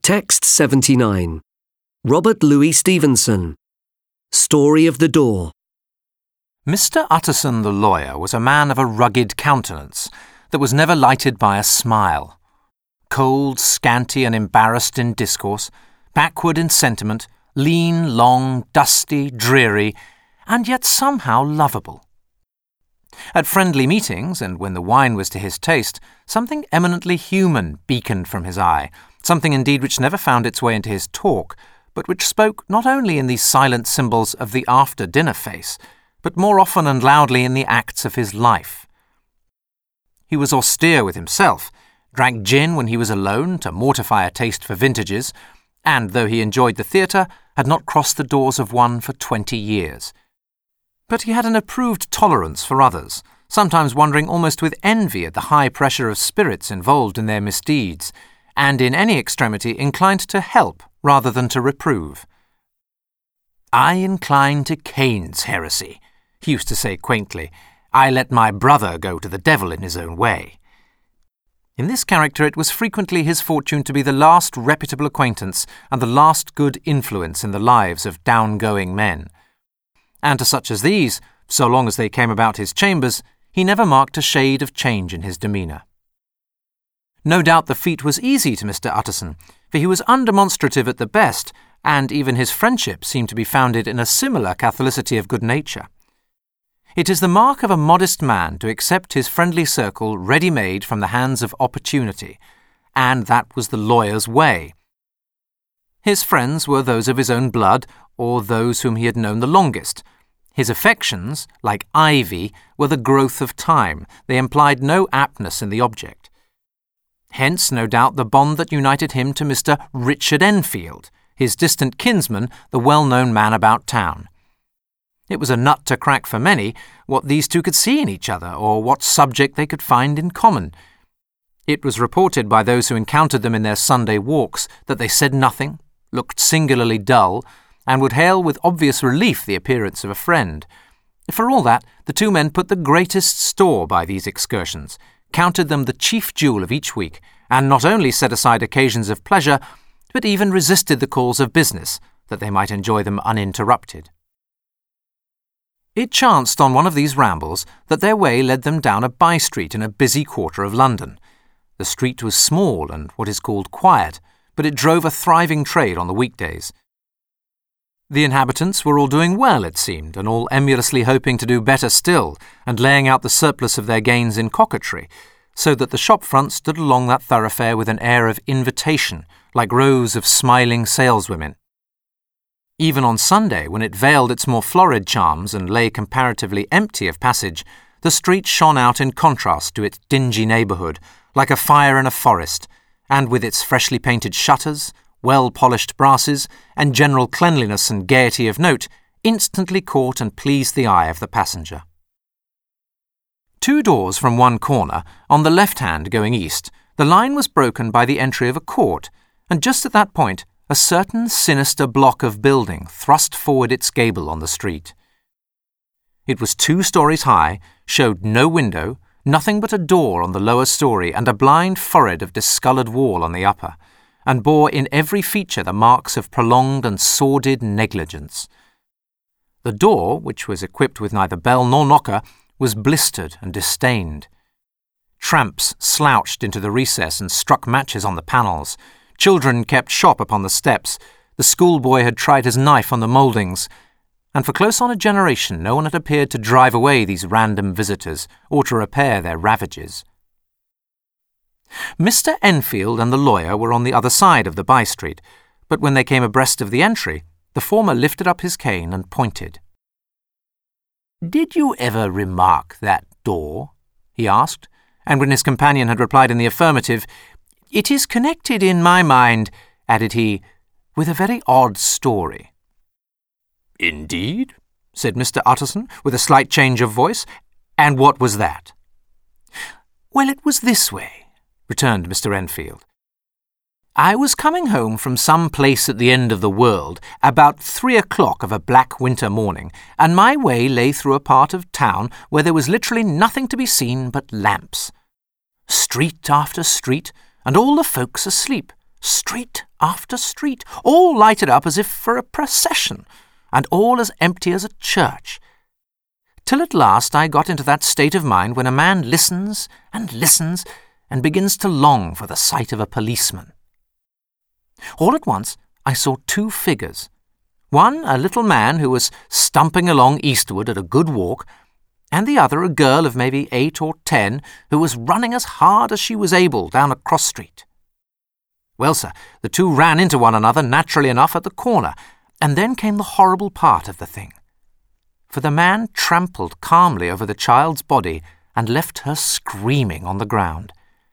Text 79. Robert Louis Stevenson. Story of the Door. Mr. Utterson the lawyer was a man of a rugged countenance that was never lighted by a smile. Cold, scanty and embarrassed in discourse, backward in sentiment, lean, long, dusty, dreary, and yet somehow lovable. At friendly meetings, and when the wine was to his taste, something eminently human beaconed from his eye, something indeed which never found its way into his talk, but which spoke not only in these silent symbols of the after-dinner face, but more often and loudly in the acts of his life. He was austere with himself, drank gin when he was alone to mortify a taste for vintages, and, though he enjoyed the theatre, had not crossed the doors of one for 20 years. But he had an approved tolerance for others, sometimes wondering almost with envy at the high pressure of spirits involved in their misdeeds, and in any extremity inclined to help rather than to reprove. "I incline to Cain's heresy," he used to say quaintly. "I let my brother go to the devil in his own way." In this character it was frequently his fortune to be the last reputable acquaintance and the last good influence in the lives of down-going men. And to such as these, so long as they came about his chambers, he never marked a shade of change in his demeanour. No doubt the feat was easy to Mr. Utterson, for he was undemonstrative at the best, and even his friendship seemed to be founded in a similar catholicity of good nature. It is the mark of a modest man to accept his friendly circle ready-made from the hands of opportunity, and that was the lawyer's way. His friends were those of his own blood, or those whom he had known the longest. His affections, like ivy, were the growth of time. They implied no aptness in the object. Hence, no doubt, the bond that united him to Mr. Richard Enfield, his distant kinsman, the well-known man about town. It was a nut to crack for many what these two could see in each other, or what subject they could find in common. It was reported by those who encountered them in their Sunday walks that they said nothing, looked singularly dull, and would hail with obvious relief the appearance of a friend. For all that, the two men put the greatest store by these excursions, counted them the chief jewel of each week, and not only set aside occasions of pleasure, but even resisted the calls of business, that they might enjoy them uninterrupted. It chanced on one of these rambles that their way led them down a by-street in a busy quarter of London. The street was small and what is called quiet, but it drove a thriving trade on the weekdays. The inhabitants were all doing well, it seemed, and all emulously hoping to do better still, and laying out the surplus of their gains in coquetry, so that the shop front stood along that thoroughfare with an air of invitation, like rows of smiling saleswomen. Even on Sunday, when it veiled its more florid charms and lay comparatively empty of passage, the street shone out in contrast to its dingy neighbourhood, like a fire in a forest, and with its freshly painted shutters, well-polished brasses, and general cleanliness and gaiety of note, instantly caught and pleased the eye of the passenger. 2 doors from one corner, on the left hand going east, the line was broken by the entry of a court, and just at that point, a certain sinister block of building thrust forward its gable on the street. It was 2 stories high, showed no window, nothing but a door on the lower story and a blind forehead of discoloured wall on the upper, and bore in every feature the marks of prolonged and sordid negligence. The door, which was equipped with neither bell nor knocker, was blistered and distained. Tramps slouched into the recess and struck matches on the panels. Children kept shop upon the steps. The schoolboy had tried his knife on the mouldings, and for close on a generation no one had appeared to drive away these random visitors or to repair their ravages. Mr. Enfield and the lawyer were on the other side of the by-street, but when they came abreast of the entry, the former lifted up his cane and pointed. "Did you ever remark that door?" he asked, and when his companion had replied in the affirmative, "It is connected in my mind," added he, "with a very odd story." "Indeed?" said Mr. Utterson, with a slight change of voice. "And what was that?" "Well, it was this way," returned Mr. Enfield. "I was coming home from some place at the end of the world about 3 o'clock of a black winter morning, and my way lay through a part of town where there was literally nothing to be seen but lamps. Street after street, and all the folks asleep, Street after street, all lighted up as if for a procession, and all as empty as a church. Till at last I got into that state of mind when a man listens and listens and begins to long for the sight of a policeman. All at once I saw two figures. One, a little man who was stumping along eastward at a good walk, and the other, a girl of maybe 8 or 10, who was running as hard as she was able down a cross street. Well, sir, the two ran into one another naturally enough at the corner, and then came the horrible part of the thing. For the man trampled calmly over the child's body and left her screaming on the ground.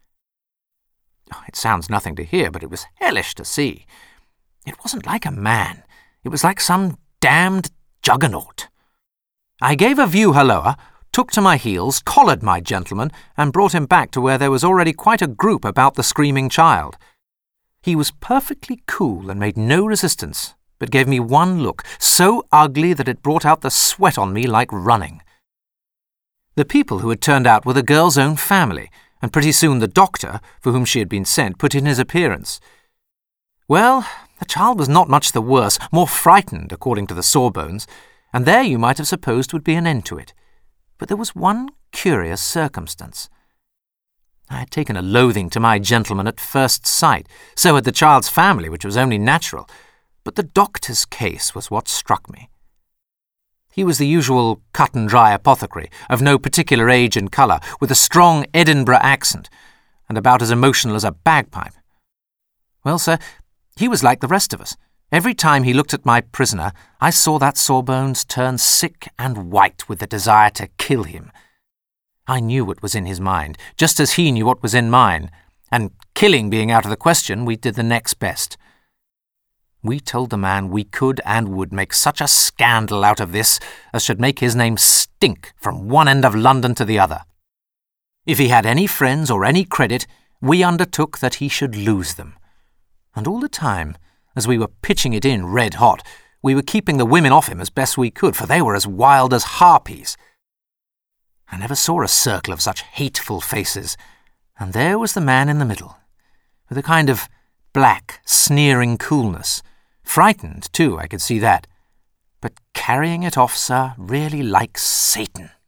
It sounds nothing to hear, but it was hellish to see. It wasn't like a man. It was like some damned juggernaut. I gave a view halloa, took to my heels, collared my gentleman, and brought him back to where there was already quite a group about the screaming child. He was perfectly cool and made no resistance, but gave me one look, so ugly that it brought out the sweat on me like running. The people who had turned out were the girl's own family, and pretty soon the doctor, for whom she had been sent, put in his appearance. Well, the child was not much the worse, more frightened, according to the sawbones, and there you might have supposed would be an end to it. But there was one curious circumstance. I had taken a loathing to my gentleman at first sight, so had the child's family, which was only natural, but the doctor's case was what struck me. He was the usual cut-and-dry apothecary, of no particular age and colour, with a strong Edinburgh accent, and about as emotional as a bagpipe. Well, sir, he was like the rest of us. Every time he looked at my prisoner, I saw that Sawbones turn sick and white with the desire to kill him. I knew what was in his mind, just as he knew what was in mine, and killing being out of the question, we did the next best. We told the man we could and would make such a scandal out of this as should make his name stink from one end of London to the other. If he had any friends or any credit, we undertook that he should lose them. And all the time, as we were pitching it in red hot, we were keeping the women off him as best we could, for they were as wild as harpies. I never saw a circle of such hateful faces, and there was the man in the middle, with a kind of black, sneering coolness. Frightened, too, I could see that, but carrying it off, sir, really like Satan.